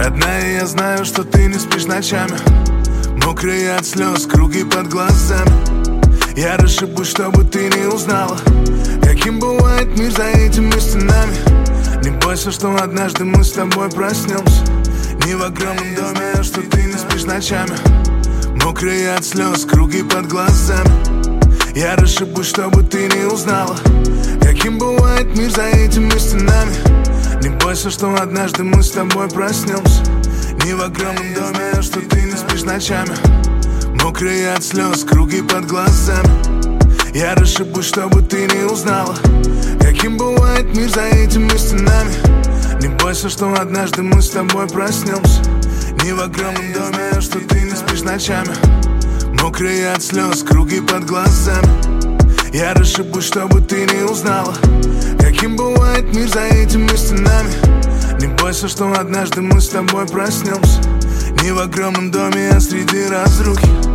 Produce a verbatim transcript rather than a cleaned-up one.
одна, и я знаю, что ты не спишь ночами. Мокрые от слез, круги под глазами. Я расшибусь, чтобы ты не узнала, каким бывает мир за этими стенами. Не бойся, что однажды мы с тобой проснемся не в огромном доме, что ты не спишь ночами. Мокрые от слез, круги под глазами. Я расшибусь, чтобы ты не узнала, каким бывает мир за этими стенами. Не бойся, что однажды мы с тобой проснемся не в огромном доме, что ты не спишь ночами. Мокрые от слез, круги под глазами. Я расшибусь, чтобы ты не узнала, каким бывает мир за этими стенами. Не бойся, что однажды мы с тобой проснемся не в огромном доме, что ты не спишь ночами. Мокрые от слез, круги под глазами. Я расшибусь, чтобы ты не узнала, каким бывает мир за этими стенами. Не бойся, что однажды мы с тобой проснемся не в огромном доме, а среди разрухи.